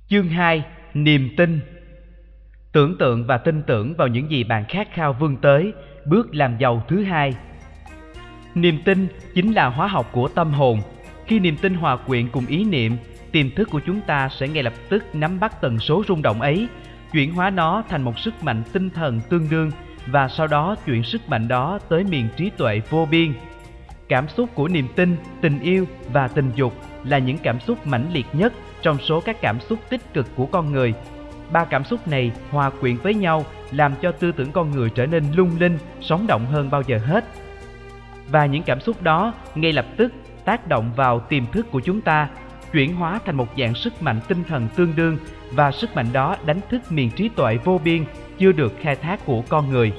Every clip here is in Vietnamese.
Chương 2. Niềm tin. Tưởng tượng và tin tưởng vào những gì bạn khát khao vươn tới, bước làm giàu thứ hai. Niềm tin chính là hóa học của tâm hồn. Khi niềm tin hòa quyện cùng ý niệm, tiềm thức của chúng ta sẽ ngay lập tức nắm bắt tần số rung động ấy, chuyển hóa nó thành một sức mạnh tinh thần tương đương và sau đó chuyển sức mạnh đó tới miền trí tuệ vô biên. Cảm xúc của niềm tin, tình yêu và tình dục là những cảm xúc mãnh liệt nhất trong số các cảm xúc tích cực của con người. Ba cảm xúc này hòa quyện với nhau làm cho tư tưởng con người trở nên lung linh, sống động hơn bao giờ hết. Và những cảm xúc đó ngay lập tức tác động vào tiềm thức của chúng ta, chuyển hóa thành một dạng sức mạnh tinh thần tương đương và sức mạnh đó đánh thức miền trí tuệ vô biên chưa được khai thác của con người.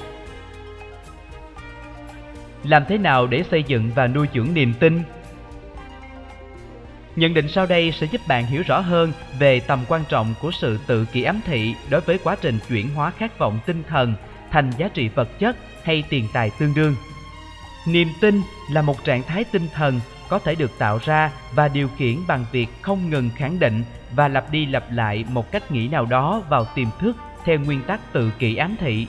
Làm thế nào để xây dựng và nuôi dưỡng niềm tin? Nhận định sau đây sẽ giúp bạn hiểu rõ hơn về tầm quan trọng của sự tự kỷ ám thị đối với quá trình chuyển hóa khát vọng tinh thần thành giá trị vật chất hay tiền tài tương đương. Niềm tin là một trạng thái tinh thần có thể được tạo ra và điều khiển bằng việc không ngừng khẳng định và lặp đi lặp lại một cách nghĩ nào đó vào tiềm thức theo nguyên tắc tự kỷ ám thị.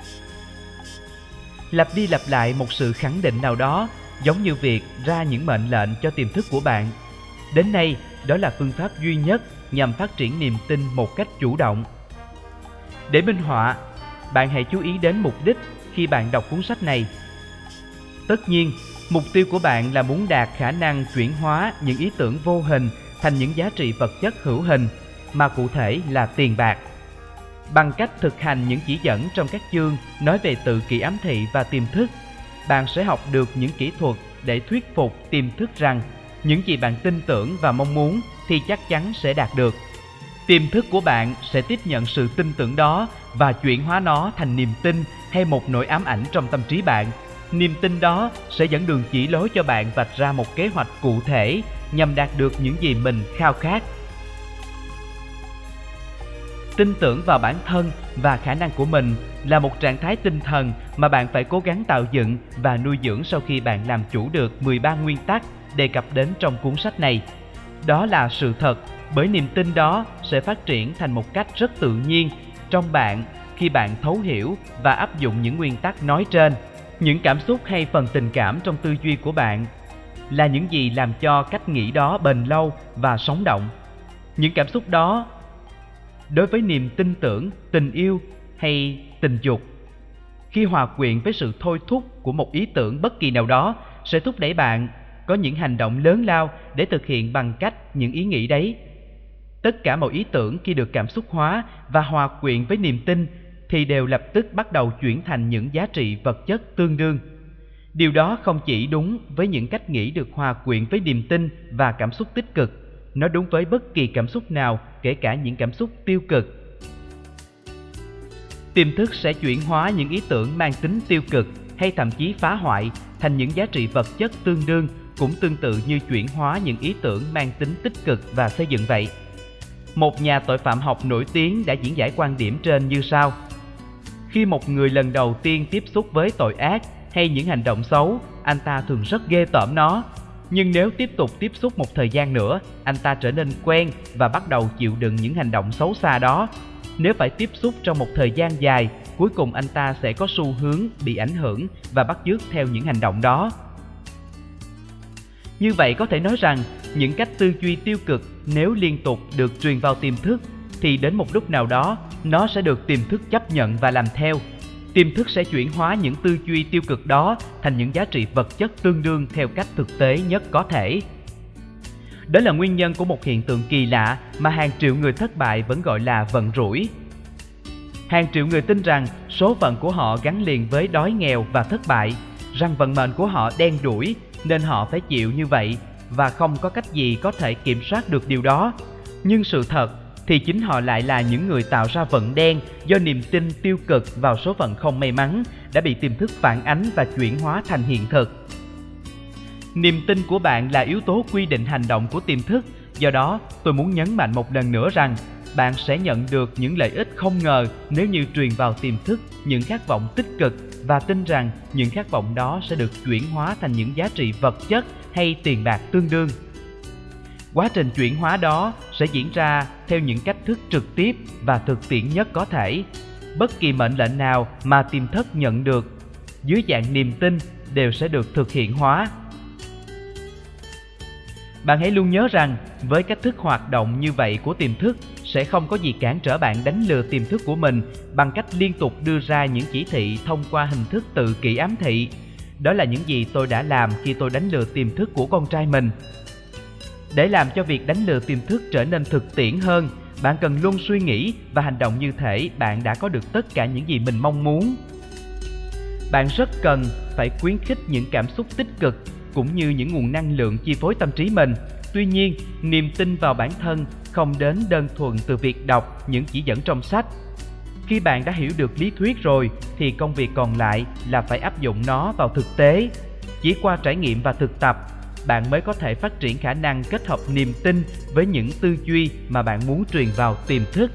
Lặp đi lặp lại một sự khẳng định nào đó giống như việc ra những mệnh lệnh cho tiềm thức của bạn. Đến nay, đó là phương pháp duy nhất nhằm phát triển niềm tin một cách chủ động. Để minh họa, bạn hãy chú ý đến mục đích khi bạn đọc cuốn sách này. Tất nhiên, mục tiêu của bạn là muốn đạt khả năng chuyển hóa những ý tưởng vô hình thành những giá trị vật chất hữu hình, mà cụ thể là tiền bạc. Bằng cách thực hành những chỉ dẫn trong các chương nói về tự kỷ ám thị và tiềm thức, bạn sẽ học được những kỹ thuật để thuyết phục tiềm thức rằng những gì bạn tin tưởng và mong muốn thì chắc chắn sẽ đạt được. Tiềm thức của bạn sẽ tiếp nhận sự tin tưởng đó và chuyển hóa nó thành niềm tin hay một nỗi ám ảnh trong tâm trí bạn. Niềm tin đó sẽ dẫn đường chỉ lối cho bạn vạch ra một kế hoạch cụ thể nhằm đạt được những gì mình khao khát. Tin tưởng vào bản thân và khả năng của mình là một trạng thái tinh thần mà bạn phải cố gắng tạo dựng và nuôi dưỡng sau khi bạn làm chủ được 13 nguyên tắc đề cập đến trong cuốn sách này. Đó là sự thật, bởi niềm tin đó sẽ phát triển thành một cách rất tự nhiên trong bạn khi bạn thấu hiểu và áp dụng những nguyên tắc nói trên. Những cảm xúc hay phần tình cảm trong tư duy của bạn là những gì làm cho cách nghĩ đó bền lâu và sống động. Những cảm xúc đó đối với niềm tin tưởng, tình yêu hay tình dục, khi hòa quyện với sự thôi thúc của một ý tưởng bất kỳ nào đó, sẽ thúc đẩy bạn có những hành động lớn lao để thực hiện bằng cách những ý nghĩ đấy. Tất cả mọi ý tưởng khi được cảm xúc hóa và hòa quyện với niềm tin thì đều lập tức bắt đầu chuyển thành những giá trị vật chất tương đương. Điều đó không chỉ đúng với những cách nghĩ được hòa quyện với niềm tin và cảm xúc tích cực, nó đúng với bất kỳ cảm xúc nào, kể cả những cảm xúc tiêu cực. Tiềm thức sẽ chuyển hóa những ý tưởng mang tính tiêu cực hay thậm chí phá hoại thành những giá trị vật chất tương đương, cũng tương tự như chuyển hóa những ý tưởng mang tính tích cực và xây dựng vậy. Một nhà tội phạm học nổi tiếng đã diễn giải quan điểm trên như sau: khi một người lần đầu tiên tiếp xúc với tội ác hay những hành động xấu, anh ta thường rất ghê tởm nó. Nhưng nếu tiếp tục tiếp xúc một thời gian nữa, anh ta trở nên quen và bắt đầu chịu đựng những hành động xấu xa đó. Nếu phải tiếp xúc trong một thời gian dài, cuối cùng anh ta sẽ có xu hướng bị ảnh hưởng và bắt chước theo những hành động đó. Như vậy có thể nói rằng, những cách tư duy tiêu cực nếu liên tục được truyền vào tiềm thức, thì đến một lúc nào đó, nó sẽ được tiềm thức chấp nhận và làm theo. Tiềm thức sẽ chuyển hóa những tư duy tiêu cực đó thành những giá trị vật chất tương đương theo cách thực tế nhất có thể. Đó là nguyên nhân của một hiện tượng kỳ lạ mà hàng triệu người thất bại vẫn gọi là vận rủi. Hàng triệu người tin rằng số phận của họ gắn liền với đói nghèo và thất bại, rằng vận mệnh của họ đen đủi nên họ phải chịu như vậy và không có cách gì có thể kiểm soát được điều đó. Nhưng sự thật thì chính họ lại là những người tạo ra vận đen do niềm tin tiêu cực vào số phận không may mắn đã bị tiềm thức phản ánh và chuyển hóa thành hiện thực. Niềm tin của bạn là yếu tố quy định hành động của tiềm thức, do đó tôi muốn nhấn mạnh một lần nữa rằng bạn sẽ nhận được những lợi ích không ngờ nếu như truyền vào tiềm thức những khát vọng tích cực và tin rằng những khát vọng đó sẽ được chuyển hóa thành những giá trị vật chất hay tiền bạc tương đương. Quá trình chuyển hóa đó sẽ sẽ diễn ra theo những cách thức trực tiếp và thực tiễn nhất có thể. Bất kỳ mệnh lệnh nào mà tiềm thức nhận được dưới dạng niềm tin đều sẽ được thực hiện hóa. Bạn hãy luôn nhớ rằng với cách thức hoạt động như vậy của tiềm thức sẽ không có gì cản trở bạn đánh lừa tiềm thức của mình bằng cách liên tục đưa ra những chỉ thị thông qua hình thức tự kỷ ám thị. Đó là những gì tôi đã làm khi tôi đánh lừa tiềm thức của con trai mình. Để làm cho việc đánh lừa tiềm thức trở nên thực tiễn hơn, bạn cần luôn suy nghĩ và hành động như thể bạn đã có được tất cả những gì mình mong muốn. Bạn rất cần phải khuyến khích những cảm xúc tích cực cũng như những nguồn năng lượng chi phối tâm trí mình. Tuy nhiên, niềm tin vào bản thân không đến đơn thuần từ việc đọc những chỉ dẫn trong sách. Khi bạn đã hiểu được lý thuyết rồi thì công việc còn lại là phải áp dụng nó vào thực tế. Chỉ qua trải nghiệm và thực tập, bạn mới có thể phát triển khả năng kết hợp niềm tin với những tư duy mà bạn muốn truyền vào tiềm thức.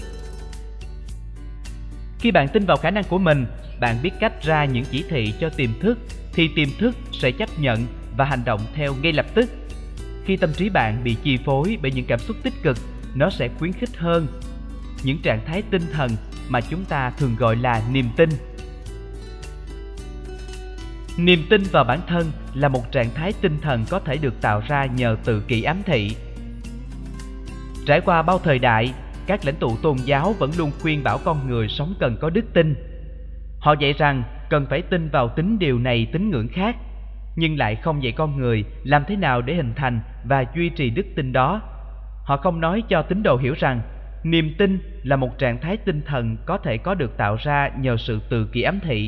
Khi bạn tin vào khả năng của mình, bạn biết cách ra những chỉ thị cho tiềm thức, thì tiềm thức sẽ chấp nhận và hành động theo ngay lập tức. Khi tâm trí bạn bị chi phối bởi những cảm xúc tích cực, nó sẽ khuyến khích hơn những trạng thái tinh thần mà chúng ta thường gọi là niềm tin. Niềm tin vào bản thân là một trạng thái tinh thần có thể được tạo ra nhờ tự kỷ ám thị. Trải qua bao thời đại, các lãnh tụ tôn giáo vẫn luôn khuyên bảo con người sống cần có đức tin. Họ dạy rằng cần phải tin vào tín điều này tín ngưỡng khác, nhưng lại không dạy con người làm thế nào để hình thành và duy trì đức tin đó. Họ không nói cho tín đồ hiểu rằng niềm tin là một trạng thái tinh thần có thể có được tạo ra nhờ sự tự kỷ ám thị.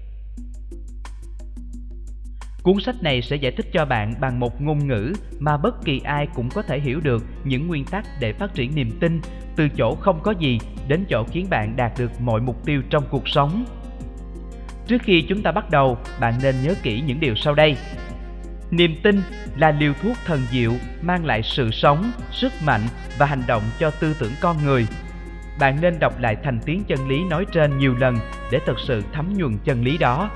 Cuốn sách này sẽ giải thích cho bạn bằng một ngôn ngữ mà bất kỳ ai cũng có thể hiểu được những nguyên tắc để phát triển niềm tin, từ chỗ không có gì đến chỗ khiến bạn đạt được mọi mục tiêu trong cuộc sống. Trước khi chúng ta bắt đầu, bạn nên nhớ kỹ những điều sau đây. Niềm tin là liều thuốc thần diệu mang lại sự sống, sức mạnh và hành động cho tư tưởng con người. Bạn nên đọc lại thành tiếng chân lý nói trên nhiều lần để thực sự thấm nhuần chân lý đó.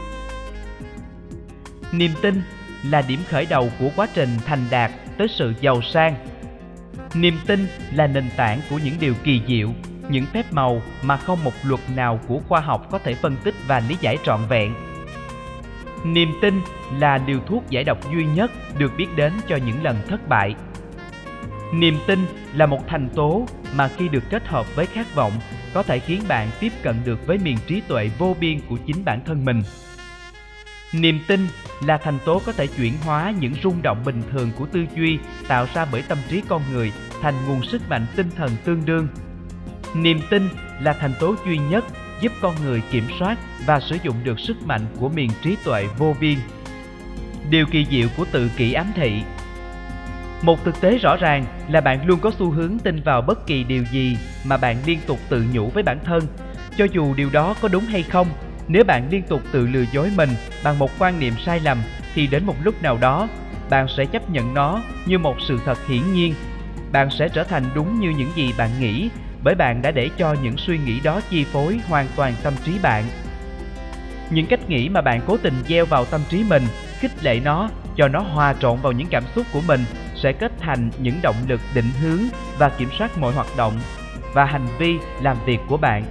Niềm tin là điểm khởi đầu của quá trình thành đạt tới sự giàu sang. Niềm tin là nền tảng của những điều kỳ diệu, những phép màu mà không một luật nào của khoa học có thể phân tích và lý giải trọn vẹn. Niềm tin là liều thuốc giải độc duy nhất được biết đến cho những lần thất bại. Niềm tin là một thành tố mà khi được kết hợp với khát vọng có thể khiến bạn tiếp cận được với miền trí tuệ vô biên của chính bản thân mình. Niềm tin là thành tố có thể chuyển hóa những rung động bình thường của tư duy tạo ra bởi tâm trí con người thành nguồn sức mạnh tinh thần tương đương. Niềm tin là thành tố duy nhất giúp con người kiểm soát và sử dụng được sức mạnh của miền trí tuệ vô biên. Điều kỳ diệu của tự kỷ ám thị. Một thực tế rõ ràng là bạn luôn có xu hướng tin vào bất kỳ điều gì mà bạn liên tục tự nhủ với bản thân, cho dù điều đó có đúng hay không. Nếu bạn liên tục tự lừa dối mình bằng một quan niệm sai lầm thì đến một lúc nào đó bạn sẽ chấp nhận nó như một sự thật hiển nhiên. Bạn sẽ trở thành đúng như những gì bạn nghĩ, bởi bạn đã để cho những suy nghĩ đó chi phối hoàn toàn tâm trí bạn. Những cách nghĩ mà bạn cố tình gieo vào tâm trí mình, khích lệ nó, cho nó hòa trộn vào những cảm xúc của mình sẽ kết thành những động lực định hướng và kiểm soát mọi hoạt động và hành vi làm việc của bạn.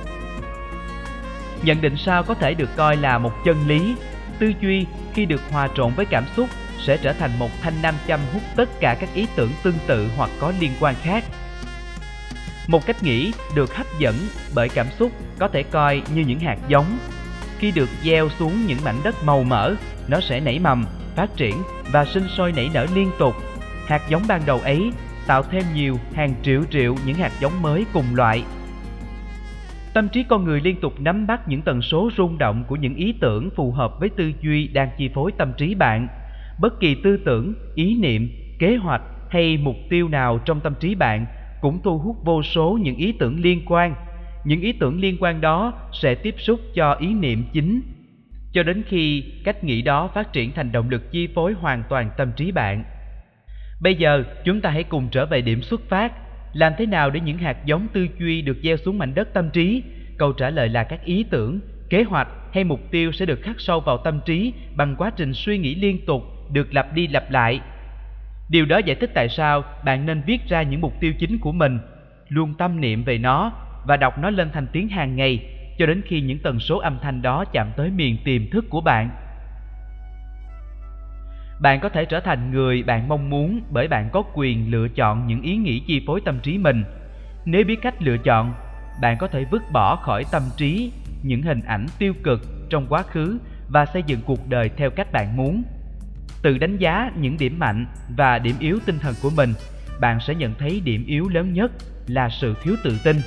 Nhận định sau có thể được coi là một chân lý. Tư duy khi được hòa trộn với cảm xúc sẽ trở thành một thanh nam châm hút tất cả các ý tưởng tương tự hoặc có liên quan khác. Một cách nghĩ được hấp dẫn bởi cảm xúc có thể coi như những hạt giống. Khi được gieo xuống những mảnh đất màu mỡ, nó sẽ nảy mầm, phát triển và sinh sôi nảy nở liên tục. Hạt giống ban đầu ấy tạo thêm nhiều hàng triệu những hạt giống mới cùng loại. Tâm trí con người liên tục nắm bắt những tần số rung động của những ý tưởng phù hợp với tư duy đang chi phối tâm trí bạn. Bất kỳ tư tưởng, ý niệm, kế hoạch hay mục tiêu nào trong tâm trí bạn cũng thu hút vô số những ý tưởng liên quan. Những ý tưởng liên quan đó sẽ tiếp xúc cho ý niệm chính, cho đến khi cách nghĩ đó phát triển thành động lực chi phối hoàn toàn tâm trí bạn. Bây giờ chúng ta hãy cùng trở về điểm xuất phát. Làm thế nào để những hạt giống tư duy được gieo xuống mảnh đất tâm trí? Câu trả lời là các ý tưởng, kế hoạch hay mục tiêu sẽ được khắc sâu vào tâm trí bằng quá trình suy nghĩ liên tục, được lặp đi lặp lại. Điều đó giải thích tại sao bạn nên viết ra những mục tiêu chính của mình, luôn tâm niệm về nó và đọc nó lên thành tiếng hàng ngày cho đến khi những tần số âm thanh đó chạm tới miền tiềm thức của bạn. Bạn có thể trở thành người bạn mong muốn bởi bạn có quyền lựa chọn những ý nghĩ chi phối tâm trí mình. Nếu biết cách lựa chọn, bạn có thể vứt bỏ khỏi tâm trí những hình ảnh tiêu cực trong quá khứ và xây dựng cuộc đời theo cách bạn muốn. Tự đánh giá những điểm mạnh và điểm yếu tinh thần của mình, bạn sẽ nhận thấy điểm yếu lớn nhất là sự thiếu tự tin.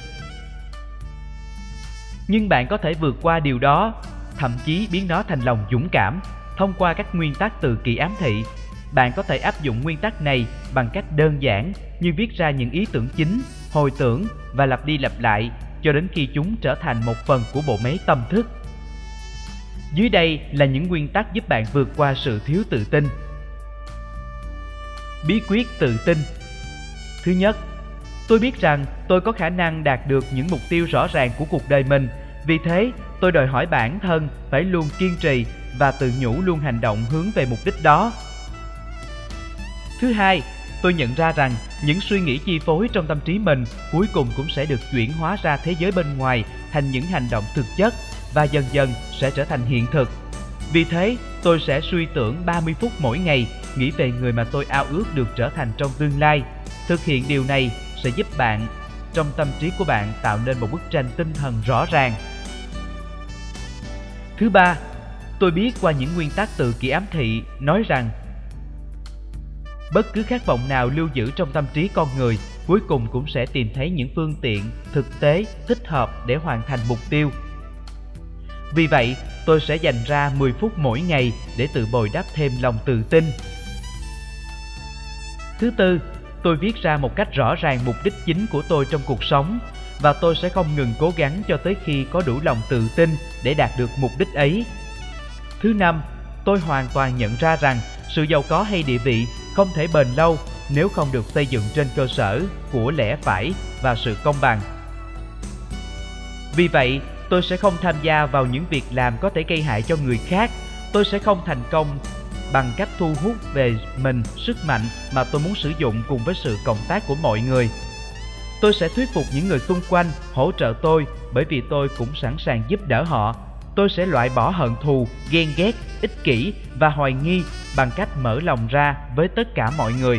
Nhưng bạn có thể vượt qua điều đó, thậm chí biến nó thành lòng dũng cảm, thông qua các nguyên tắc từ kỳ ám thị. Bạn có thể áp dụng nguyên tắc này bằng cách đơn giản như viết ra những ý tưởng chính, hồi tưởng và lặp đi lặp lại cho đến khi chúng trở thành một phần của bộ máy tâm thức. Dưới đây là những nguyên tắc giúp bạn vượt qua sự thiếu tự tin. Bí quyết tự tin. Thứ nhất, tôi biết rằng tôi có khả năng đạt được những mục tiêu rõ ràng của cuộc đời mình. Vì thế, tôi đòi hỏi bản thân phải luôn kiên trì và tự nhủ luôn hành động hướng về mục đích đó. Thứ hai, tôi nhận ra rằng những suy nghĩ chi phối trong tâm trí mình cuối cùng cũng sẽ được chuyển hóa ra thế giới bên ngoài thành những hành động thực chất và dần dần sẽ trở thành hiện thực. Vì thế, tôi sẽ suy tưởng 30 phút mỗi ngày, nghĩ về người mà tôi ao ước được trở thành trong tương lai. Thực hiện điều này sẽ giúp bạn, trong tâm trí của bạn, tạo nên một bức tranh tinh thần rõ ràng. Thứ ba, tôi biết qua những nguyên tắc từ kỳ ám thị nói rằng bất cứ khát vọng nào lưu giữ trong tâm trí con người cuối cùng cũng sẽ tìm thấy những phương tiện thực tế thích hợp để hoàn thành mục tiêu. Vì vậy, tôi sẽ dành ra 10 phút mỗi ngày để tự bồi đắp thêm lòng tự tin. Thứ tư, tôi viết ra một cách rõ ràng mục đích chính của tôi trong cuộc sống và tôi sẽ không ngừng cố gắng cho tới khi có đủ lòng tự tin để đạt được mục đích ấy. Thứ năm, tôi hoàn toàn nhận ra rằng sự giàu có hay địa vị không thể bền lâu nếu không được xây dựng trên cơ sở của lẽ phải và sự công bằng. Vì vậy, tôi sẽ không tham gia vào những việc làm có thể gây hại cho người khác. Tôi sẽ không thành công bằng cách thu hút về mình sức mạnh mà tôi muốn sử dụng cùng với sự cộng tác của mọi người. Tôi sẽ thuyết phục những người xung quanh hỗ trợ tôi bởi vì tôi cũng sẵn sàng giúp đỡ họ. Tôi sẽ loại bỏ hận thù, ghen ghét, ích kỷ và hoài nghi bằng cách mở lòng ra với tất cả mọi người.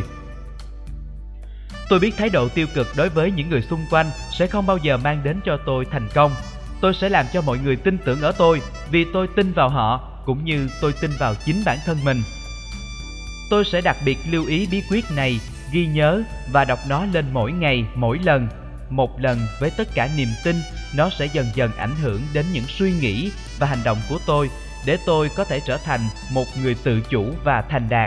Tôi biết thái độ tiêu cực đối với những người xung quanh sẽ không bao giờ mang đến cho tôi thành công. Tôi sẽ làm cho mọi người tin tưởng ở tôi vì tôi tin vào họ cũng như tôi tin vào chính bản thân mình. Tôi sẽ đặc biệt lưu ý bí quyết này, ghi nhớ và đọc nó lên mỗi ngày, mỗi lần. Một lần với tất cả niềm tin, nó sẽ dần dần ảnh hưởng đến những suy nghĩ và hành động của tôi để tôi có thể trở thành một người tự chủ và thành đạt.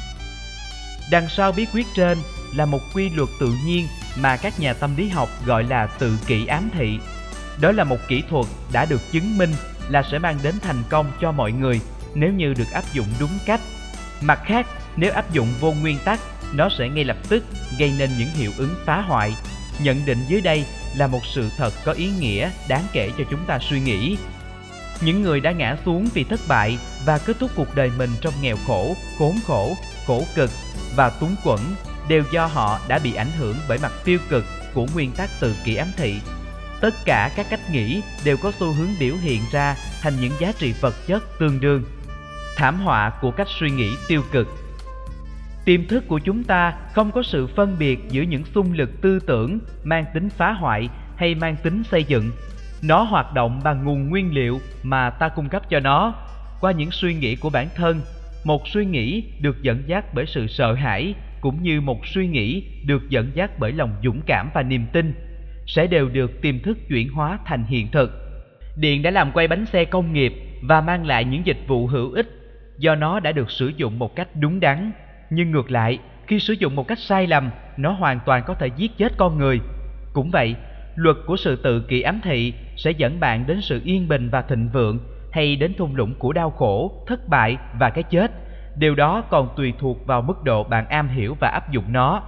Đằng sau bí quyết trên là một quy luật tự nhiên mà các nhà tâm lý học gọi là tự kỷ ám thị. Đó là một kỹ thuật đã được chứng minh là sẽ mang đến thành công cho mọi người nếu như được áp dụng đúng cách. Mặt khác, nếu áp dụng vô nguyên tắc, nó sẽ ngay lập tức gây nên những hiệu ứng phá hoại. Nhận định dưới đây là một sự thật có ý nghĩa đáng kể cho chúng ta suy nghĩ. Những người đã ngã xuống vì thất bại và kết thúc cuộc đời mình trong nghèo khổ, khốn khổ, khổ cực và túng quẫn đều do họ đã bị ảnh hưởng bởi mặt tiêu cực của nguyên tắc tự kỷ ám thị. Tất cả các cách nghĩ đều có xu hướng biểu hiện ra thành những giá trị vật chất tương đương. Thảm họa của cách suy nghĩ tiêu cực. Tiềm thức của chúng ta không có sự phân biệt giữa những xung lực tư tưởng mang tính phá hoại hay mang tính xây dựng. Nó hoạt động bằng nguồn nguyên liệu mà ta cung cấp cho nó, qua những suy nghĩ của bản thân. Một suy nghĩ được dẫn dắt bởi sự sợ hãi, cũng như một suy nghĩ được dẫn dắt bởi lòng dũng cảm và niềm tin, sẽ đều được tiềm thức chuyển hóa thành hiện thực. Điện đã làm quay bánh xe công nghiệp và mang lại những dịch vụ hữu ích do nó đã được sử dụng một cách đúng đắn. Nhưng ngược lại, khi sử dụng một cách sai lầm, nó hoàn toàn có thể giết chết con người. Cũng vậy, luật của sự tự kỷ ám thị sẽ dẫn bạn đến sự yên bình và thịnh vượng, hay đến thung lũng của đau khổ, thất bại và cái chết. Điều đó còn tùy thuộc vào mức độ bạn am hiểu và áp dụng nó.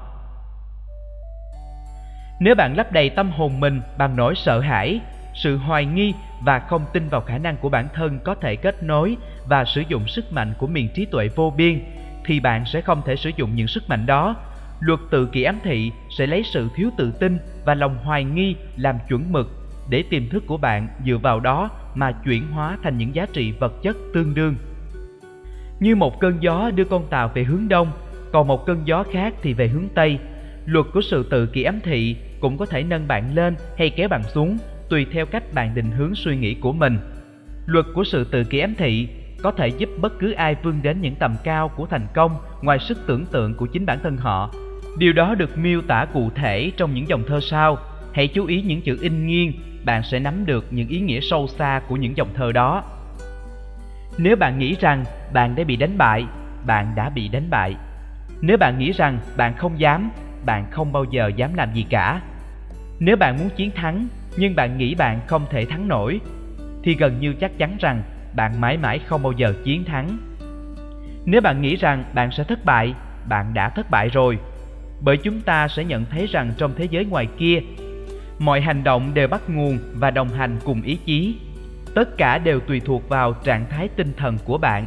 Nếu bạn lấp đầy tâm hồn mình bằng nỗi sợ hãi, sự hoài nghi và không tin vào khả năng của bản thân có thể kết nối và sử dụng sức mạnh của miền trí tuệ vô biên, thì bạn sẽ không thể sử dụng những sức mạnh đó. Luật tự kỷ ám thị sẽ lấy sự thiếu tự tin và lòng hoài nghi làm chuẩn mực để tiềm thức của bạn dựa vào đó mà chuyển hóa thành những giá trị vật chất tương đương. Như một cơn gió đưa con tàu về hướng đông, còn một cơn gió khác thì về hướng tây. Luật của sự tự kỷ ám thị cũng có thể nâng bạn lên hay kéo bạn xuống tùy theo cách bạn định hướng suy nghĩ của mình. Luật của sự tự kỷ ám thị có thể giúp bất cứ ai vươn đến những tầm cao của thành công ngoài sức tưởng tượng của chính bản thân họ. Điều đó được miêu tả cụ thể trong những dòng thơ sau. Hãy chú ý những chữ in nghiêng, bạn sẽ nắm được những ý nghĩa sâu xa của những dòng thơ đó. Nếu bạn nghĩ rằng bạn đã bị đánh bại, bạn đã bị đánh bại. Nếu bạn nghĩ rằng bạn không dám, bạn không bao giờ dám làm gì cả. Nếu bạn muốn chiến thắng, nhưng bạn nghĩ bạn không thể thắng nổi, thì gần như chắc chắn rằng bạn mãi mãi không bao giờ chiến thắng. Nếu bạn nghĩ rằng bạn sẽ thất bại, bạn đã thất bại rồi. Bởi chúng ta sẽ nhận thấy rằng trong thế giới ngoài kia, mọi hành động đều bắt nguồn và đồng hành cùng ý chí. Tất cả đều tùy thuộc vào trạng thái tinh thần của bạn.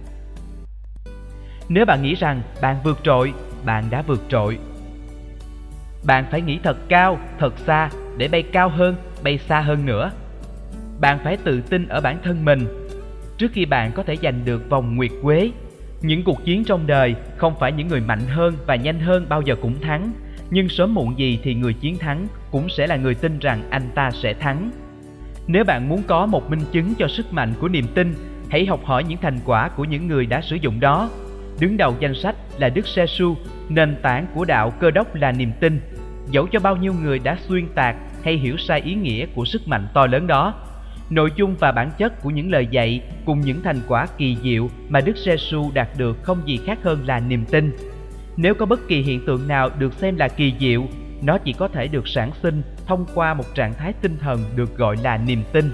Nếu bạn nghĩ rằng bạn vượt trội, bạn đã vượt trội. Bạn phải nghĩ thật cao, thật xa để bay cao hơn, bay xa hơn nữa. Bạn phải tự tin ở bản thân mình. Trước khi bạn có thể giành được vòng nguyệt quế, những cuộc chiến trong đời không phải những người mạnh hơn và nhanh hơn bao giờ cũng thắng, nhưng sớm muộn gì thì người chiến thắng cũng sẽ là người tin rằng anh ta sẽ thắng. Nếu bạn muốn có một minh chứng cho sức mạnh của niềm tin, hãy học hỏi những thành quả của những người đã sử dụng đó. Đứng đầu danh sách là Đức Giê-xu, nền tảng của đạo Cơ Đốc là niềm tin. Dẫu cho bao nhiêu người đã xuyên tạc hay hiểu sai ý nghĩa của sức mạnh to lớn đó, nội dung và bản chất của những lời dạy cùng những thành quả kỳ diệu mà Đức Giê-xu đạt được không gì khác hơn là niềm tin. Nếu có bất kỳ hiện tượng nào được xem là kỳ diệu, nó chỉ có thể được sản sinh thông qua một trạng thái tinh thần được gọi là niềm tin.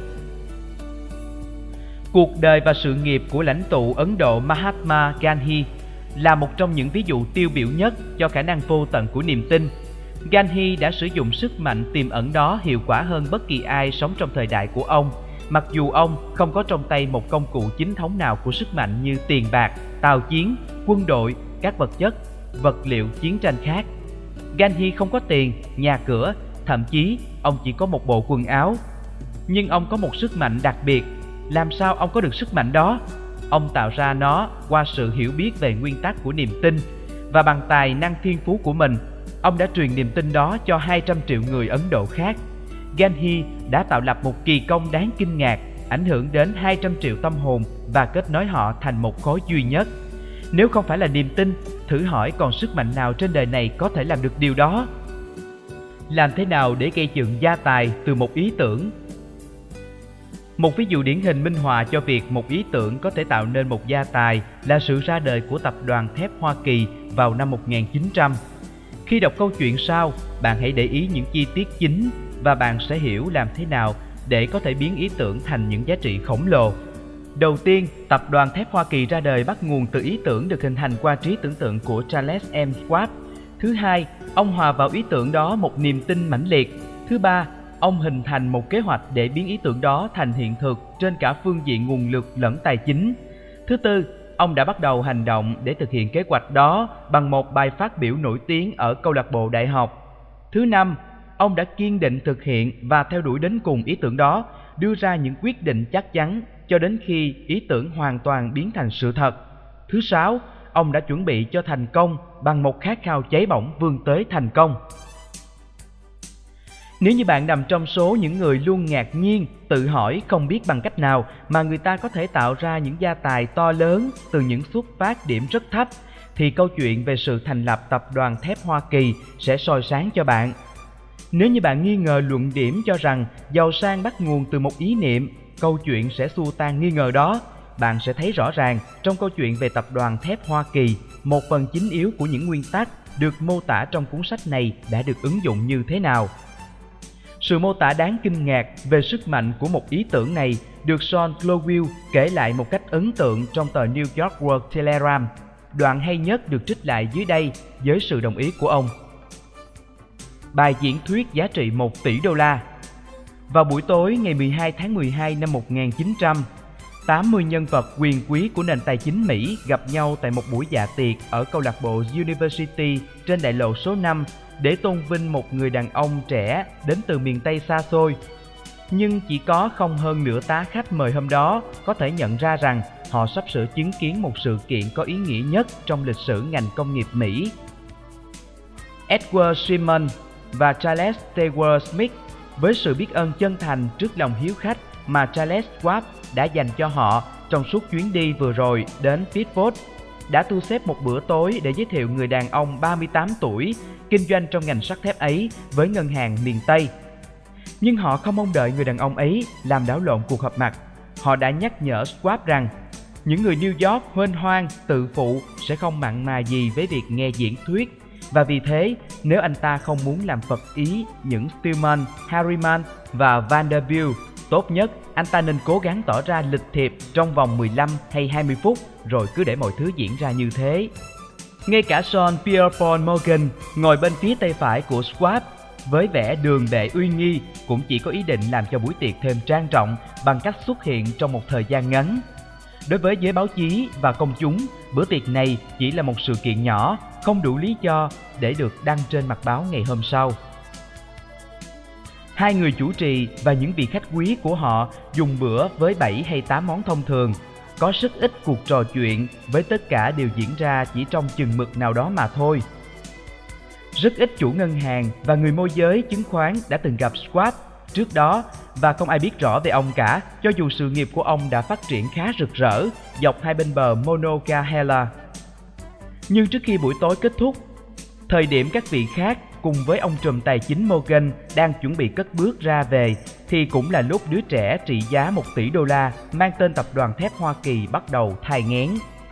Cuộc đời và sự nghiệp của lãnh tụ Ấn Độ Mahatma Gandhi là một trong những ví dụ tiêu biểu nhất cho khả năng vô tận của niềm tin. Gandhi đã sử dụng sức mạnh tiềm ẩn đó hiệu quả hơn bất kỳ ai sống trong thời đại của ông, mặc dù ông không có trong tay một công cụ chính thống nào của sức mạnh như tiền bạc, tàu chiến, quân đội, các vật chất, vật liệu chiến tranh khác. Gandhi không có tiền, nhà cửa, thậm chí ông chỉ có một bộ quần áo. Nhưng ông có một sức mạnh đặc biệt. Làm sao ông có được sức mạnh đó? Ông tạo ra nó qua sự hiểu biết về nguyên tắc của niềm tin, và bằng tài năng thiên phú của mình, ông đã truyền niềm tin đó cho 200 triệu người Ấn Độ khác. Gandhi đã tạo lập một kỳ công đáng kinh ngạc, ảnh hưởng đến 200 triệu tâm hồn và kết nối họ thành một khối duy nhất. Nếu không phải là niềm tin, thử hỏi còn sức mạnh nào trên đời này có thể làm được điều đó? Làm thế nào để gây dựng gia tài từ một ý tưởng? Một ví dụ điển hình minh họa cho việc một ý tưởng có thể tạo nên một gia tài là sự ra đời của Tập đoàn Thép Hoa Kỳ vào năm 1900. Khi đọc câu chuyện sau, bạn hãy để ý những chi tiết chính và bạn sẽ hiểu làm thế nào để có thể biến ý tưởng thành những giá trị khổng lồ. Đầu tiên, Tập đoàn Thép Hoa Kỳ ra đời bắt nguồn từ ý tưởng được hình thành qua trí tưởng tượng của Charles M. Schwab. Thứ hai, ông hòa vào ý tưởng đó một niềm tin mãnh liệt. Thứ ba, ông hình thành một kế hoạch để biến ý tưởng đó thành hiện thực trên cả phương diện nguồn lực lẫn tài chính. Thứ tư, ông đã bắt đầu hành động để thực hiện kế hoạch đó bằng một bài phát biểu nổi tiếng ở câu lạc bộ đại học. Thứ năm, ông đã kiên định thực hiện và theo đuổi đến cùng ý tưởng đó, đưa ra những quyết định chắc chắn cho đến khi ý tưởng hoàn toàn biến thành sự thật. Thứ sáu, ông đã chuẩn bị cho thành công bằng một khát khao cháy bỏng vươn tới thành công. Nếu như bạn nằm trong số những người luôn ngạc nhiên, tự hỏi không biết bằng cách nào mà người ta có thể tạo ra những gia tài to lớn từ những xuất phát điểm rất thấp, thì câu chuyện về sự thành lập Tập đoàn Thép Hoa Kỳ sẽ soi sáng cho bạn. Nếu như bạn nghi ngờ luận điểm cho rằng giàu sang bắt nguồn từ một ý niệm, câu chuyện sẽ xua tan nghi ngờ đó. Bạn sẽ thấy rõ ràng trong câu chuyện về Tập đoàn Thép Hoa Kỳ, một phần chính yếu của những nguyên tắc được mô tả trong cuốn sách này đã được ứng dụng như thế nào. Sự mô tả đáng kinh ngạc về sức mạnh của một ý tưởng này được John Glowell kể lại một cách ấn tượng trong tờ New York World Telegram. Đoạn hay nhất được trích lại dưới đây với sự đồng ý của ông. Bài diễn thuyết giá trị 1 tỷ đô la. Vào buổi tối ngày 12 tháng 12 năm 1900, 80 nhân vật quyền quý của nền tài chính Mỹ gặp nhau tại một buổi dạ tiệc ở câu lạc bộ University trên đại lộ số 5 để tôn vinh một người đàn ông trẻ đến từ miền Tây xa xôi. Nhưng chỉ có không hơn nửa tá khách mời hôm đó có thể nhận ra rằng họ sắp sửa chứng kiến một sự kiện có ý nghĩa nhất trong lịch sử ngành công nghiệp Mỹ. Edward Simon và Charles Stewart Smith, với sự biết ơn chân thành trước lòng hiếu khách mà Charles Schwab đã dành cho họ trong suốt chuyến đi vừa rồi đến Pittsburgh, đã thu xếp một bữa tối để giới thiệu người đàn ông 38 tuổi kinh doanh trong ngành sắt thép ấy với ngân hàng miền Tây. Nhưng họ không mong đợi người đàn ông ấy làm đảo lộn cuộc họp mặt. Họ đã nhắc nhở Schwab rằng những người New York huênh hoang, tự phụ sẽ không mặn mà gì với việc nghe diễn thuyết, và vì thế nếu anh ta không muốn làm phật ý những Stillman, Harriman và Vanderbilt, tốt nhất anh ta nên cố gắng tỏ ra lịch thiệp trong vòng 15 hay 20 phút rồi cứ để mọi thứ diễn ra như thế. Ngay cả John Pierpont Morgan ngồi bên phía tay phải của Schwab với vẻ đường bệ uy nghi cũng chỉ có ý định làm cho buổi tiệc thêm trang trọng bằng cách xuất hiện trong một thời gian ngắn. Đối với giới báo chí và công chúng, bữa tiệc này chỉ là một sự kiện nhỏ, không đủ lý do để được đăng trên mặt báo ngày hôm sau. Hai người chủ trì và những vị khách quý của họ dùng bữa với 7 hay 8 món thông thường. Có rất ít cuộc trò chuyện, với tất cả đều diễn ra chỉ trong chừng mực nào đó mà thôi. Rất ít chủ ngân hàng và người môi giới chứng khoán đã từng gặp Schwab trước đó, và không ai biết rõ về ông cả, cho dù sự nghiệp của ông đã phát triển khá rực rỡ dọc hai bên bờ Monongahela. Nhưng trước khi buổi tối kết thúc, thời điểm các vị khác cùng với ông trùm tài chính Morgan đang chuẩn bị cất bước ra về, thì cũng là lúc đứa trẻ trị giá 1 tỷ đô la mang tên Tập đoàn Thép Hoa Kỳ bắt đầu thai nghén.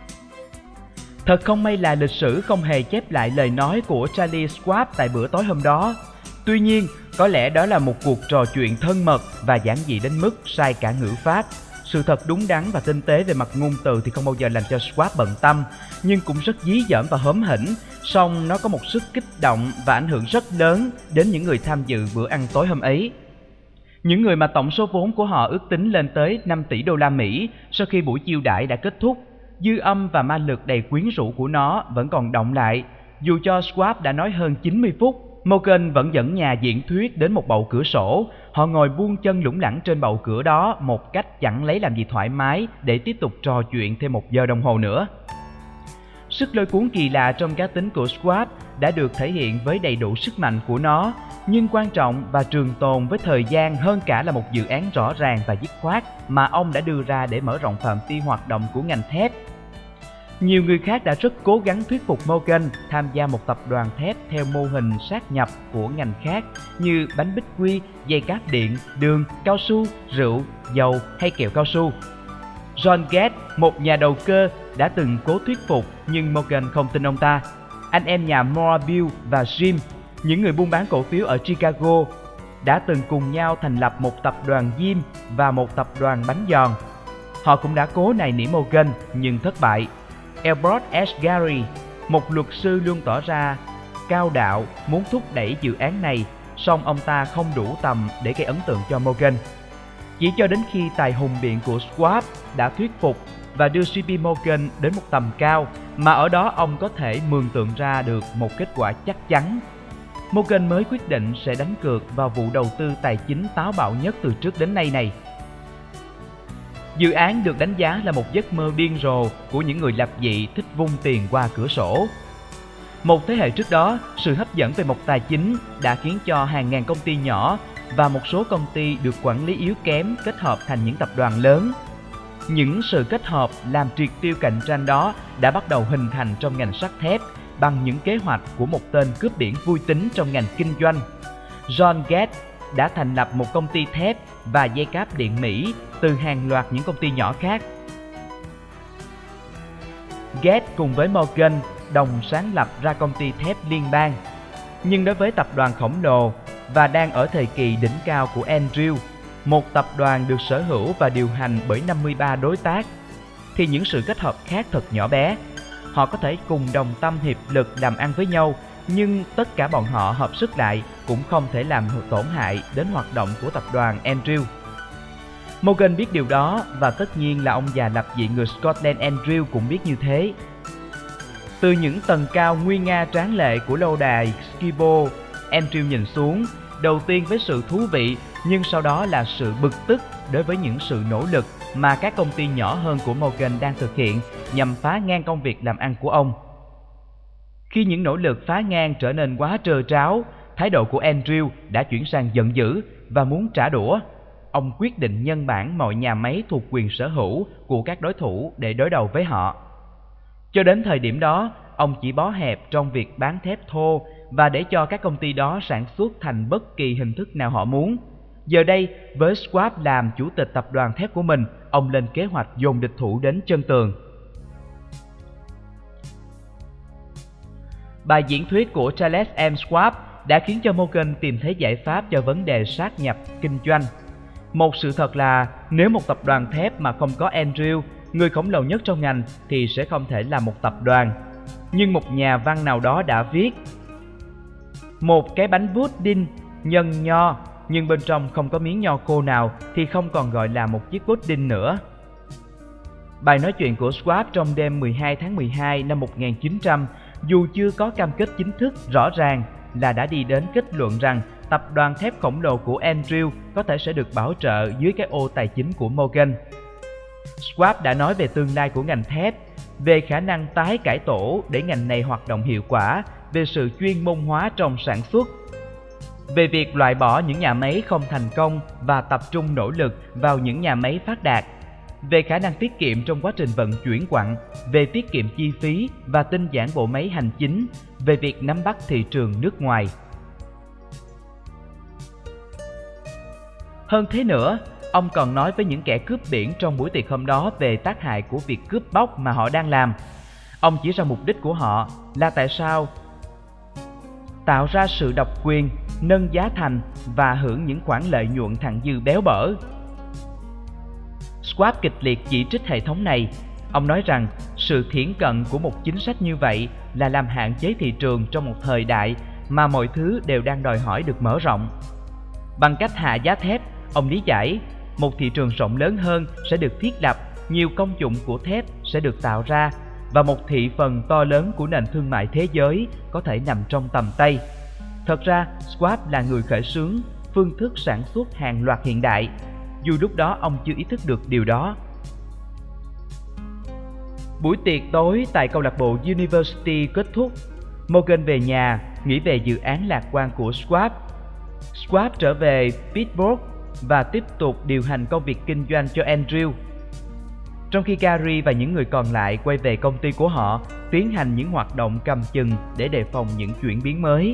Thật không may là lịch sử không hề chép lại lời nói của Charlie Schwab tại bữa tối hôm đó. Tuy nhiên, có lẽ đó là một cuộc trò chuyện thân mật và giản dị đến mức sai cả ngữ pháp. Sự thật đúng đắn và tinh tế về mặt ngôn từ thì không bao giờ làm cho Schwab bận tâm, nhưng cũng rất dí dỏm và hóm hỉnh, song nó có một sức kích động và ảnh hưởng rất lớn đến những người tham dự bữa ăn tối hôm ấy. Những người mà tổng số vốn của họ ước tính lên tới 5 tỷ đô la Mỹ sau khi buổi chiêu đãi đã kết thúc, dư âm và ma lực đầy quyến rũ của nó vẫn còn đọng lại. Dù cho Schwab đã nói hơn 90 phút, Morgan vẫn dẫn nhà diễn thuyết đến một bậu cửa sổ. Họ ngồi buông chân lủng lẳng trên bậu cửa đó một cách chẳng lấy làm gì thoải mái để tiếp tục trò chuyện thêm 1 giờ đồng hồ nữa. Sức lôi cuốn kỳ lạ trong cá tính của Schwab đã được thể hiện với đầy đủ sức mạnh của nó, nhưng quan trọng và trường tồn với thời gian hơn cả là một dự án rõ ràng và dứt khoát mà ông đã đưa ra để mở rộng phạm vi hoạt động của ngành thép. Nhiều người khác đã rất cố gắng thuyết phục Morgan tham gia một tập đoàn thép theo mô hình sát nhập của ngành khác như bánh bích quy, dây cáp điện, đường, cao su, rượu, dầu hay kẹo cao su. John Gates, một nhà đầu cơ, đã từng cố thuyết phục nhưng Morgan không tin ông ta. Anh em nhà Moore, Bill và Jim, những người buôn bán cổ phiếu ở Chicago, đã từng cùng nhau thành lập một tập đoàn diêm và một tập đoàn bánh giòn. Họ cũng đã cố nài nỉ Morgan nhưng thất bại. Albert S. Gary, một luật sư luôn tỏ ra cao đạo muốn thúc đẩy dự án này, song ông ta không đủ tầm để gây ấn tượng cho Morgan. Chỉ cho đến khi tài hùng biện của Schwab đã thuyết phục và đưa JP Morgan đến một tầm cao mà ở đó ông có thể mường tượng ra được một kết quả chắc chắn, Morgan mới quyết định sẽ đánh cược vào vụ đầu tư tài chính táo bạo nhất từ trước đến nay này. Dự án được đánh giá là một giấc mơ điên rồ của những người lập dị thích vung tiền qua cửa sổ. Một thế hệ trước đó, sự hấp dẫn về một tài chính đã khiến cho hàng ngàn công ty nhỏ và một số công ty được quản lý yếu kém kết hợp thành những tập đoàn lớn. Những sự kết hợp làm triệt tiêu cạnh tranh đó đã bắt đầu hình thành trong ngành sắt thép bằng những kế hoạch của một tên cướp biển vui tính trong ngành kinh doanh. John Gates đã thành lập một công ty thép và dây cáp điện Mỹ từ hàng loạt những công ty nhỏ khác. Gates cùng với Morgan đồng sáng lập ra công ty thép liên bang. Nhưng đối với tập đoàn khổng lồ và đang ở thời kỳ đỉnh cao của Andrew, một tập đoàn được sở hữu và điều hành bởi 53 đối tác, thì những sự kết hợp khác thật nhỏ bé. Họ có thể cùng đồng tâm hiệp lực làm ăn với nhau, nhưng tất cả bọn họ hợp sức lại cũng không thể làm tổn hại đến hoạt động của tập đoàn Andrew. Morgan biết điều đó và tất nhiên là ông già lập dị người Scotland Andrew cũng biết như thế. Từ những tầng cao nguy nga tráng lệ của lâu đài Skibo, Andrew nhìn xuống, đầu tiên với sự thú vị nhưng sau đó là sự bực tức đối với những sự nỗ lực mà các công ty nhỏ hơn của Morgan đang thực hiện nhằm phá ngang công việc làm ăn của ông. Khi những nỗ lực phá ngang trở nên quá trơ tráo, thái độ của Andrew đã chuyển sang giận dữ và muốn trả đũa. Ông quyết định nhân bản mọi nhà máy thuộc quyền sở hữu của các đối thủ để đối đầu với họ. Cho đến thời điểm đó, ông chỉ bó hẹp trong việc bán thép thô và để cho các công ty đó sản xuất thành bất kỳ hình thức nào họ muốn. Giờ đây, với Schwab làm chủ tịch tập đoàn thép của mình, ông lên kế hoạch dồn địch thủ đến chân tường. Bài diễn thuyết của Charles M. Schwab đã khiến cho Morgan tìm thấy giải pháp cho vấn đề sát nhập kinh doanh. Một sự thật là nếu một tập đoàn thép mà không có Andrew, người khổng lồ nhất trong ngành, thì sẽ không thể là một tập đoàn. Nhưng một nhà văn nào đó đã viết: một cái bánh pudding nhân nho nhưng bên trong không có miếng nho khô nào thì không còn gọi là một chiếc pudding nữa. Bài nói chuyện của Schwab trong đêm 12 tháng 12 năm 1900 dù chưa có cam kết chính thức rõ ràng là đã đi đến kết luận rằng tập đoàn thép khổng lồ của Andrew có thể sẽ được bảo trợ dưới cái ô tài chính của Morgan. Schwab đã nói về tương lai của ngành thép, về khả năng tái cải tổ để ngành này hoạt động hiệu quả, về sự chuyên môn hóa trong sản xuất, về việc loại bỏ những nhà máy không thành công và tập trung nỗ lực vào những nhà máy phát đạt, về khả năng tiết kiệm trong quá trình vận chuyển quặng, về tiết kiệm chi phí và tinh giản bộ máy hành chính, về việc nắm bắt thị trường nước ngoài. Hơn thế nữa, ông còn nói với những kẻ cướp biển trong buổi tiệc hôm đó về tác hại của việc cướp bóc mà họ đang làm. Ông chỉ ra mục đích của họ là tại sao tạo ra sự độc quyền, nâng giá thành và hưởng những khoản lợi nhuận thặng dư béo bở. Schwab kịch liệt chỉ trích hệ thống này. Ông nói rằng sự thiển cận của một chính sách như vậy là làm hạn chế thị trường trong một thời đại mà mọi thứ đều đang đòi hỏi được mở rộng. Bằng cách hạ giá thép, ông lý giải một thị trường rộng lớn hơn sẽ được thiết lập, nhiều công dụng của thép sẽ được tạo ra và một thị phần to lớn của nền thương mại thế giới có thể nằm trong tầm tay. Thật ra, Schwab là người khởi xướng phương thức sản xuất hàng loạt hiện đại, dù lúc đó ông chưa ý thức được điều đó. Buổi tiệc tối tại câu lạc bộ University kết thúc. Morgan về nhà, nghĩ về dự án lạc quan của Schwab. Schwab trở về Pittsburgh và tiếp tục điều hành công việc kinh doanh cho Andrew, trong khi Gary và những người còn lại quay về công ty của họ, tiến hành những hoạt động cầm chừng để đề phòng những chuyển biến mới.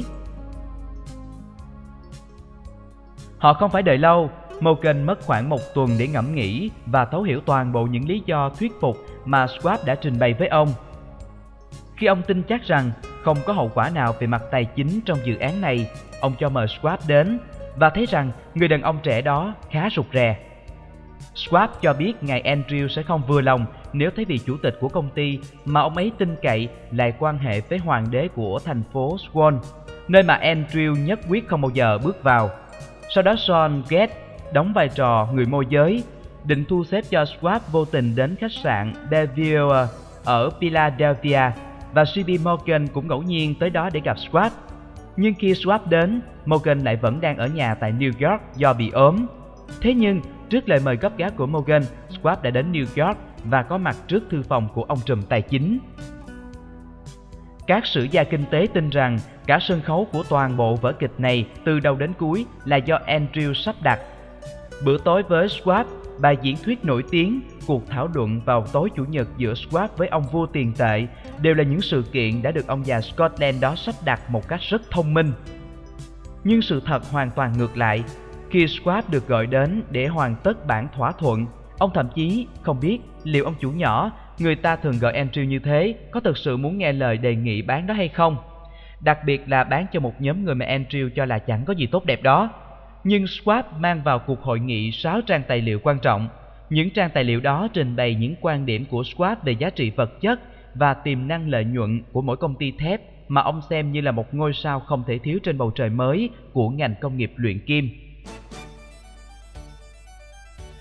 Họ không phải đợi lâu. Morgan mất khoảng một tuần để ngẫm nghĩ và thấu hiểu toàn bộ những lý do thuyết phục mà Schwab đã trình bày với ông. Khi ông tin chắc rằng không có hậu quả nào về mặt tài chính trong dự án này, ông cho mời Schwab đến và thấy rằng người đàn ông trẻ đó khá rụt rè. Schwab cho biết ngài Andrew sẽ không vừa lòng nếu thấy vị chủ tịch của công ty mà ông ấy tin cậy lại quan hệ với hoàng đế của thành phố Swan, nơi mà Andrew nhất quyết không bao giờ bước vào. Sau đó John Gates đóng vai trò người môi giới, định thu xếp cho Schwab vô tình đến khách sạn Bellevue ở Philadelphia và JP Morgan cũng ngẫu nhiên tới đó để gặp Schwab. Nhưng khi Schwab đến, Morgan lại vẫn đang ở nhà tại New York do bị ốm. Thế nhưng, trước lời mời gấp gáp của Morgan, Schwab đã đến New York và có mặt trước thư phòng của ông trùm tài chính. Các sử gia kinh tế tin rằng cả sân khấu của toàn bộ vở kịch này từ đầu đến cuối là do Andrew sắp đặt. Bữa tối với Schwab, bài diễn thuyết nổi tiếng, cuộc thảo luận vào tối Chủ nhật giữa Schwab với ông vua tiền tệ đều là những sự kiện đã được ông già Scotland đó sắp đặt một cách rất thông minh. Nhưng sự thật hoàn toàn ngược lại. Khi Schwab được gọi đến để hoàn tất bản thỏa thuận, ông thậm chí không biết liệu ông chủ nhỏ, người ta thường gọi Andrew như thế, có thực sự muốn nghe lời đề nghị bán đó hay không. Đặc biệt là bán cho một nhóm người mà Andrew cho là chẳng có gì tốt đẹp đó. Nhưng Schwab mang vào cuộc hội nghị 6 trang tài liệu quan trọng. Những trang tài liệu đó trình bày những quan điểm của Schwab về giá trị vật chất và tiềm năng lợi nhuận của mỗi công ty thép mà ông xem như là một ngôi sao không thể thiếu trên bầu trời mới của ngành công nghiệp luyện kim.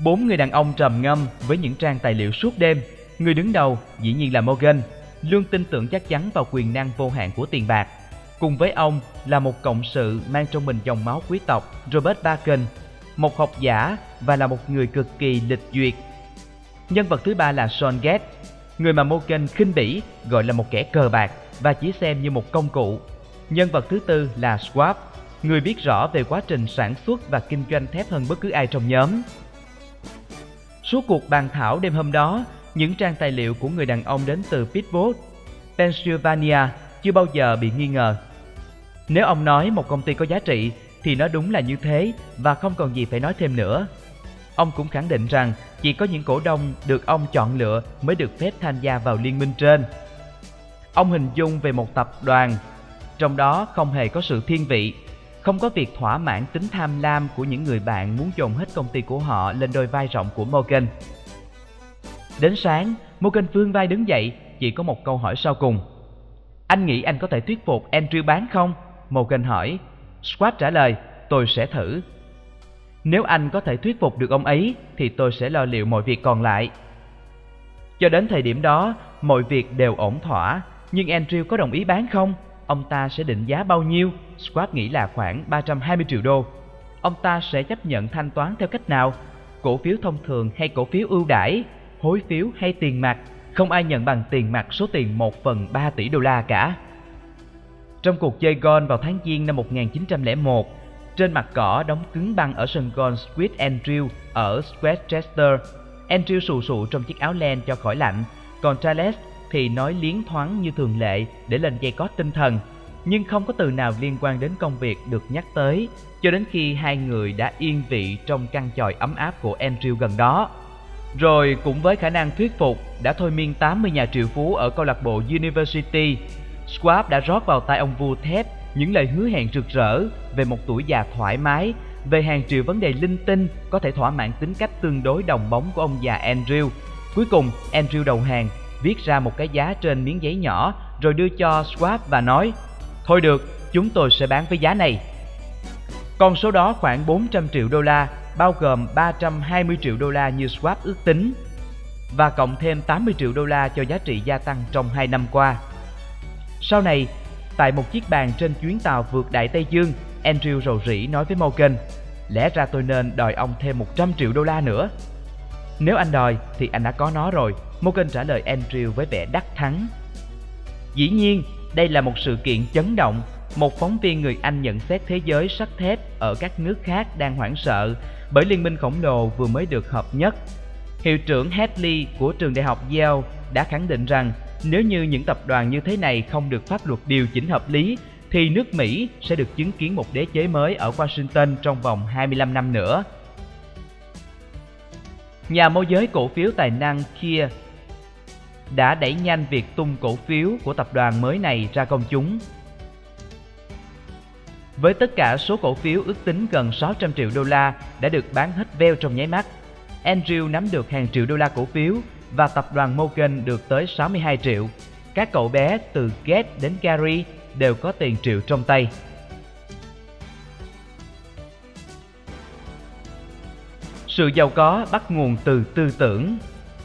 Bốn người đàn ông trầm ngâm với những trang tài liệu suốt đêm. Người đứng đầu dĩ nhiên là Morgan, luôn tin tưởng chắc chắn vào quyền năng vô hạn của tiền bạc. Cùng với ông là một cộng sự mang trong mình dòng máu quý tộc Robert Bacon, một học giả và là một người cực kỳ lịch duyệt. Nhân vật thứ ba là Sean Gates, người mà Morgan khinh bỉ gọi là một kẻ cờ bạc và chỉ xem như một công cụ. Nhân vật thứ tư là Schwab, người biết rõ về quá trình sản xuất và kinh doanh thép hơn bất cứ ai trong nhóm. Suốt cuộc bàn thảo đêm hôm đó, những trang tài liệu của người đàn ông đến từ Pittsburgh, Pennsylvania chưa bao giờ bị nghi ngờ. Nếu ông nói một công ty có giá trị thì nó đúng là như thế và không còn gì phải nói thêm nữa. Ông cũng khẳng định rằng chỉ có những cổ đông được ông chọn lựa mới được phép tham gia vào liên minh trên. Ông hình dung về một tập đoàn, trong đó không hề có sự thiên vị, không có việc thỏa mãn tính tham lam của những người bạn muốn dồn hết công ty của họ lên đôi vai rộng của Morgan. Đến sáng, Morgan vươn vai đứng dậy, chỉ có một câu hỏi sau cùng. Anh nghĩ anh có thể thuyết phục Andrew bán không? Morgan hỏi. Schwab trả lời, tôi sẽ thử. Nếu anh có thể thuyết phục được ông ấy, thì tôi sẽ lo liệu mọi việc còn lại. Cho đến thời điểm đó, mọi việc đều ổn thỏa, nhưng Andrew có đồng ý bán không? Ông ta sẽ định giá bao nhiêu? Schwab nghĩ là khoảng 320 triệu đô. Ông ta sẽ chấp nhận thanh toán theo cách nào? Cổ phiếu thông thường hay cổ phiếu ưu đãi? Hối phiếu hay tiền mặt? Không ai nhận bằng tiền mặt số tiền 1/3 tỷ đô la cả. Trong cuộc chơi golf vào tháng Giêng năm 1901, trên mặt cỏ đóng cứng băng ở sân golf Sweet Andrew ở Westchester, Andrew sù sụ trong chiếc áo len cho khỏi lạnh, còn Charles thì nói liến thoáng như thường lệ để lên dây cót tinh thần, nhưng không có từ nào liên quan đến công việc được nhắc tới, cho đến khi hai người đã yên vị trong căn chòi ấm áp của Andrew gần đó. Rồi cũng với khả năng thuyết phục đã thôi miên 80 nhà triệu phú ở câu lạc bộ University, Schwab đã rót vào tai ông vua thép những lời hứa hẹn rực rỡ về một tuổi già thoải mái, về hàng triệu vấn đề linh tinh có thể thỏa mãn tính cách tương đối đồng bóng của ông già Andrew. Cuối cùng, Andrew đầu hàng, viết ra một cái giá trên miếng giấy nhỏ rồi đưa cho Schwab và nói: Thôi được, chúng tôi sẽ bán với giá này. Con số đó khoảng 400 triệu đô la, bao gồm 320 triệu đô la như Schwab ước tính, và cộng thêm 80 triệu đô la cho giá trị gia tăng trong 2 năm qua. Sau này, tại một chiếc bàn trên chuyến tàu vượt Đại Tây Dương, Andrew rầu rĩ nói với Morgan: Lẽ ra tôi nên đòi ông thêm 100 triệu đô la nữa. Nếu anh đòi thì anh đã có nó rồi, Morgan trả lời Andrew với vẻ đắc thắng. Dĩ nhiên, đây là một sự kiện chấn động. Một phóng viên người Anh nhận xét thế giới sắt thép ở các nước khác đang hoảng sợ bởi liên minh khổng lồ vừa mới được hợp nhất. Hiệu trưởng Hadley của trường đại học Yale đã khẳng định rằng nếu như những tập đoàn như thế này không được pháp luật điều chỉnh hợp lý, thì nước Mỹ sẽ được chứng kiến một đế chế mới ở Washington trong vòng 25 năm nữa. Nhà môi giới cổ phiếu tài năng Kia đã đẩy nhanh việc tung cổ phiếu của tập đoàn mới này ra công chúng. Với tất cả số cổ phiếu ước tính gần 600 triệu đô la đã được bán hết veo trong nháy mắt, Andrew nắm được hàng triệu đô la cổ phiếu và tập đoàn Morgan được tới 62 triệu. Các cậu bé từ Gates đến Gary đều có tiền triệu trong tay. Sự giàu có bắt nguồn từ tư tưởng.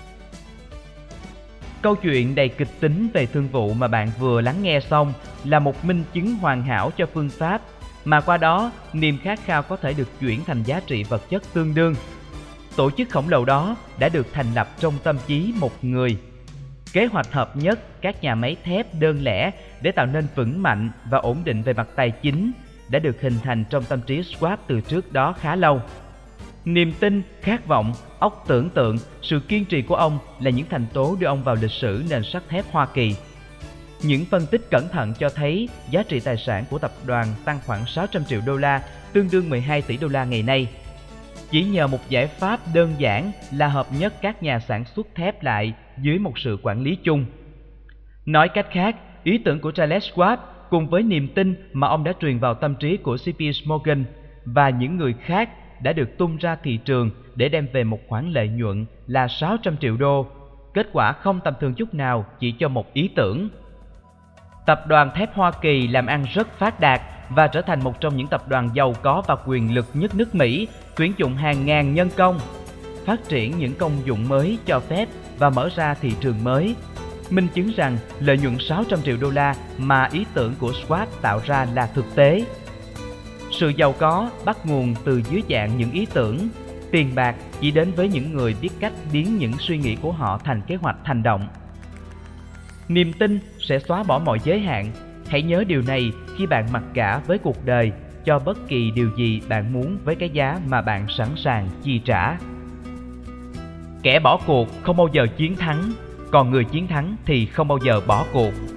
Câu chuyện đầy kịch tính về thương vụ mà bạn vừa lắng nghe xong là một minh chứng hoàn hảo cho phương pháp mà qua đó niềm khát khao có thể được chuyển thành giá trị vật chất tương đương. Tổ chức khổng lồ đó đã được thành lập trong tâm trí một người. Kế hoạch hợp nhất các nhà máy thép đơn lẻ để tạo nên vững mạnh và ổn định về mặt tài chính đã được hình thành trong tâm trí Schwab từ trước đó khá lâu. Niềm tin, khát vọng, óc tưởng tượng, sự kiên trì của ông là những thành tố đưa ông vào lịch sử nền sắt thép Hoa Kỳ. Những phân tích cẩn thận cho thấy giá trị tài sản của tập đoàn tăng khoảng 600 triệu đô la, tương đương 12 tỷ đô la ngày nay. Chỉ nhờ một giải pháp đơn giản là hợp nhất các nhà sản xuất thép lại dưới một sự quản lý chung. Nói cách khác, ý tưởng của Charles Schwab cùng với niềm tin mà ông đã truyền vào tâm trí của C.P. Morgan và những người khác đã được tung ra thị trường để đem về một khoản lợi nhuận là 600 triệu đô. Kết quả không tầm thường chút nào chỉ cho một ý tưởng. Tập đoàn thép Hoa Kỳ làm ăn rất phát đạt và trở thành một trong những tập đoàn giàu có và quyền lực nhất nước Mỹ, tuyển dụng hàng ngàn nhân công. phát triển những công dụng mới cho phép và mở ra thị trường mới, minh chứng rằng lợi nhuận 600 triệu đô la mà ý tưởng của Schwab tạo ra là thực tế. Sự giàu có bắt nguồn từ dưới dạng những ý tưởng. Tiền bạc chỉ đến với những người biết cách biến những suy nghĩ của họ thành kế hoạch hành động. Niềm tin sẽ xóa bỏ mọi giới hạn. Hãy nhớ điều này khi bạn mặc cả với cuộc đời cho bất kỳ điều gì bạn muốn với cái giá mà bạn sẵn sàng chi trả. Kẻ bỏ cuộc không bao giờ chiến thắng, còn người chiến thắng thì không bao giờ bỏ cuộc.